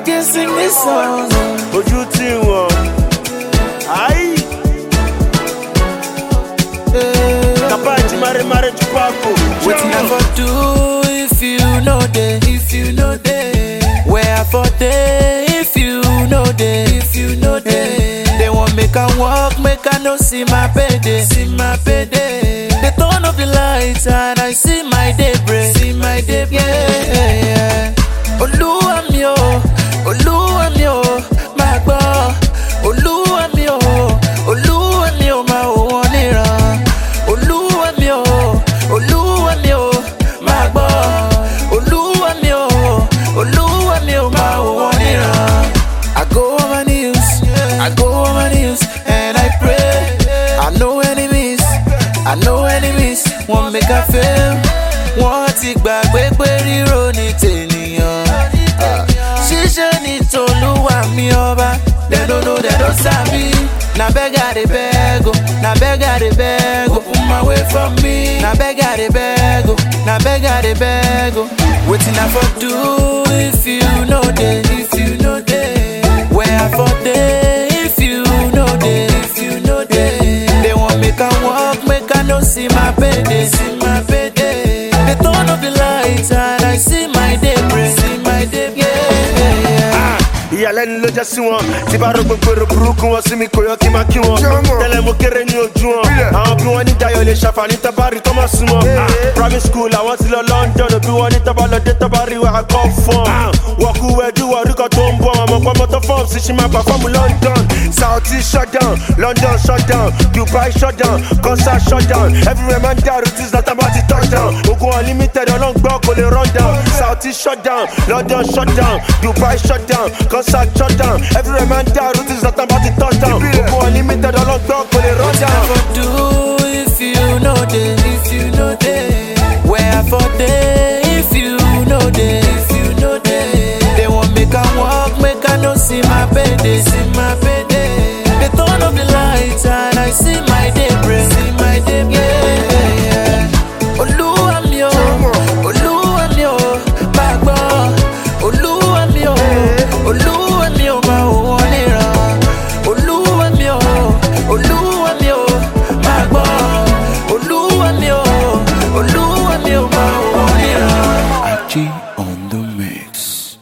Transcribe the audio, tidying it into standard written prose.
they sing this song. Ojú tí wọ́n. Ayi. Kapa ti mare chupaco. Wetin I for do if you know dey? If you know dey. Where I for dey if you know dey? If you know dey. They want make I walk, make I no see my payday. See my payday. They turn off the lights and I see my daybreak. See my daybreak. Yeah. Olúwa mi o, Olúwa mi o, máa gbọ́. Olúwa mi o, Olúwa mi o, máa wò wọ́n níran. Olúwa mi o, Olúwa mi o, máa gbọ́. Olúwa mi o, Olúwa mi o, máa wò wọ́n níran. I go on my knees, I go on my knees, and I pray. I know enemies, wọ́n make I fail. Wọ́n ti gbàgbé pé ríro ní tènìyàn. Ṣíṣe ní t'Olúwa mi ọba. They don't know, they don't sabi. Na beg I dey beg o, na beg I dey beg o. Open my way from me. Na beg I dey beg o, na beg I dey beg o. Wetin I for do if you know dey? If you know dey. Where I for dey if you know dey? If you know dey. They want make I walk, make I no see my payday. See my payday. They turn off the lights and I see my daybreak. See my daybreak. Yeah. Ìyàlẹ́nu ló jẹ́ sí wọn tí bá rò gbogbo èrò burúkú wọn sí mi kò yọ kí n máa kí wọn tẹ́lẹ̀ mo kéré ní ojú wọn àwọn bí wọ́n ní Dayọ̀ lè ṣàǹfààní tọ́bárì tó máa sún wọn private school àwọn ti lọ London bí wọ́n ní tọ́ba lọ dé tọ́bárì wà á kọ́ fún wọ́kú wẹ́dú orúkọ tó ń bọ̀ ọmọ pọ́nmọ́ tó fọ́ọ̀mù sí ṣe máa pàfọ́ọ̀mù London Saudi shutdown London shutdown Dubai shutdown concert shutdown everywhere man dàrú tí zlatan bá ti touchdown ogun unlimited ọlọ́ngbọ́n kò lè run down Saudi shutdown London shutdown Dubai shutdown concert shutdown everywhere man dàrú tí zlatan bá ti touchdown ogun unlimited ọlọ́ngbọ́n kò lè run down. What I for do if you know dey? If you know dey. Where I for dey